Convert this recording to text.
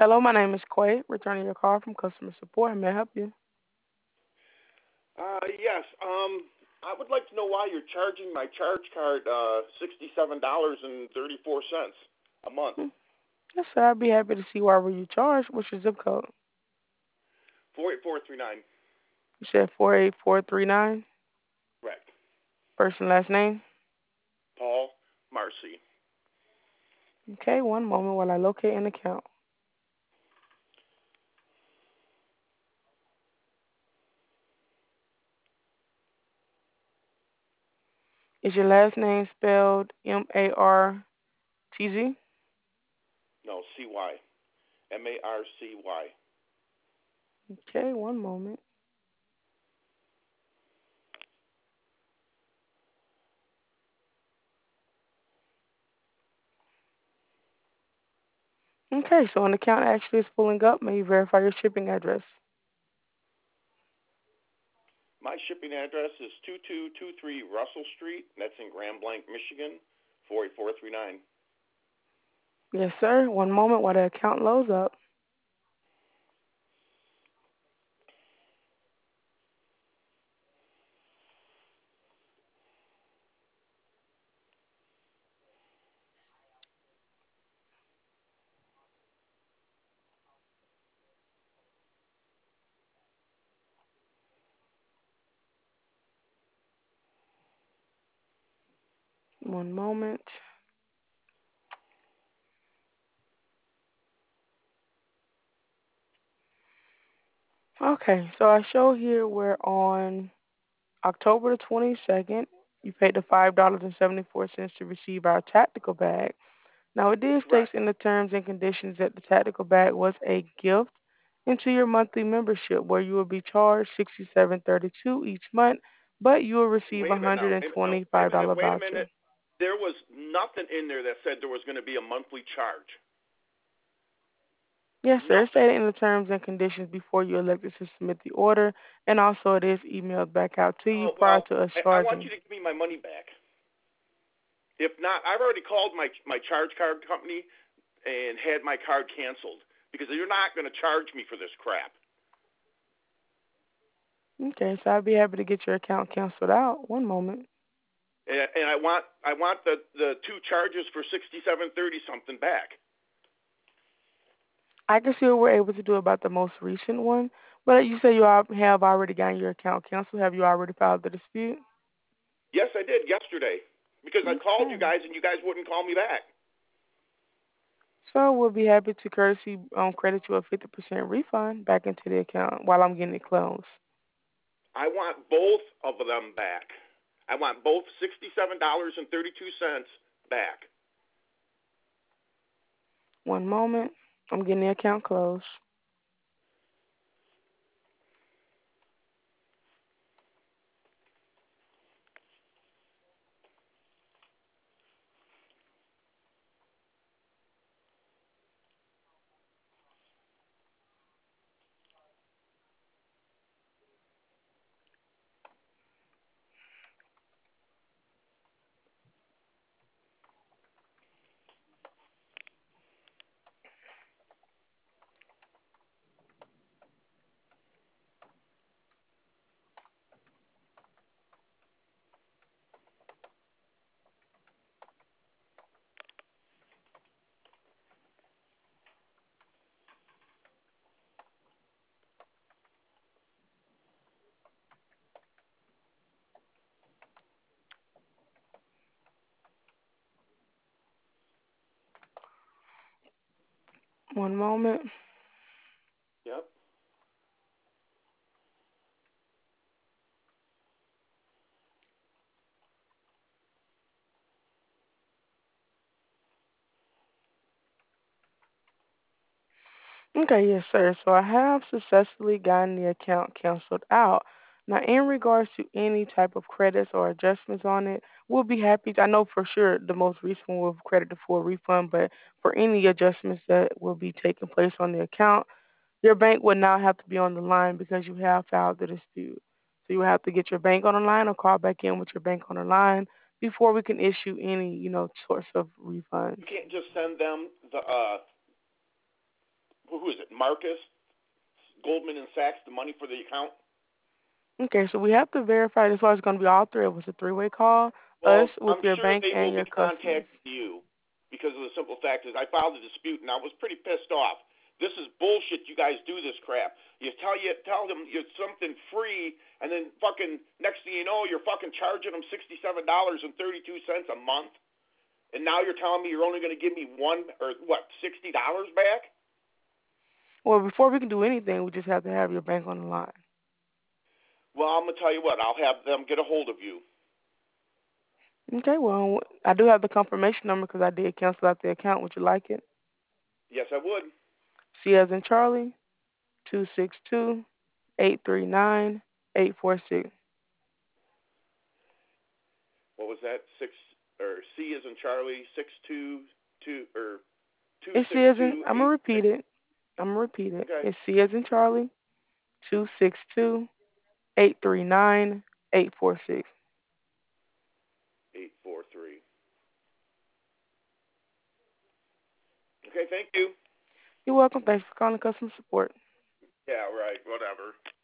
Hello, my name is Quay, returning your call from customer support. How may I help you? Yes. I would like to know why you're charging my charge card $67.34 a month. Hmm. Yes, sir. I'd be happy to see why were you charged. What's your zip code? 48439. You said 48439. Correct. First and last name. Paul Marcy. Okay, one moment while I locate an account. Is your last name spelled Martz? No, CY. Marcy. Okay, one moment. Okay, so an account actually is pulling up. May you verify your shipping address? My shipping address is 2223 Russell Street. That's in Grand Blanc, Michigan. 48439. Yes, sir. One moment while the account loads up. One moment. Okay, so I show here we're on October the 22nd. You paid the $5.74 to receive our tactical bag. Now, it did state Correct. in the terms and conditions that the tactical bag was a gift into your monthly membership, where you will be charged $67.32 each month, but you will receive a Wait a minute now. Wait a minute. $125 Wait a voucher. minute. There was nothing in there that said there was going to be a monthly charge. Yes, sir. It's Nothing. stated in the terms and conditions before you elected to submit the order, and also it is emailed back out to you Oh, prior well, to us I want charging. you to give me my money back. If not, I've already called my charge card company and had my card canceled because you're not going to charge me for this crap. Okay, so I'll be happy to get your account canceled out. One moment. And I want the two charges for 67.30 something back. I can see what we're able to do about the most recent one, but you say you have already gotten your account canceled. Have you already filed the dispute? Yes, I did yesterday because I called you Okay. guys and you guys wouldn't call me back. So we'll be happy to courtesy credit you a 50% refund back into the account while I'm getting it closed. I want both of them back. I want both $67.32 back. One moment. I'm getting the account closed. One moment. Yep. Okay, yes, sir. So I have successfully gotten the account canceled out. Now, in regards to any type of credits or adjustments on it, we'll be happy. I know for sure the most recent one will credit the full refund, but for any adjustments that will be taking place on the account, your bank would now have to be on the line because you have filed the dispute. So you will have to get your bank on the line or call back in with your bank on the line before we can issue any, source of refunds. You can't just send them who is it? Marcus Goldman and Sachs the money for the account? Okay, so we have to verify this. Why it's going to be all three of us, a three-way call, us Well, with I'm your sure bank they and will your be customers. contacting you because of the simple fact is I filed a dispute and I was pretty pissed off. This is bullshit. You guys do this crap. You tell them it's something free, and then fucking next thing you know, you're fucking charging them $67.32 a month, and now you're telling me you're only going to give me one or what $60 back? Well, before we can do anything, we just have to have your bank on the line. Well, I'm gonna tell you what. I'll have them get a hold of you. Okay, well, I do have the confirmation number because I did cancel out the account. Would you like it? Yes, I would. C as in Charlie, 262-839-846. What was that? Six or C as in Charlie 622 or two It's six C as in, two I'm going to eight repeat six. it. I'm going to repeat it. Okay. It's C as in Charlie, 262-839-846. 843. Okay, thank you. You're welcome. Thanks for calling customer support. Yeah, right. Whatever.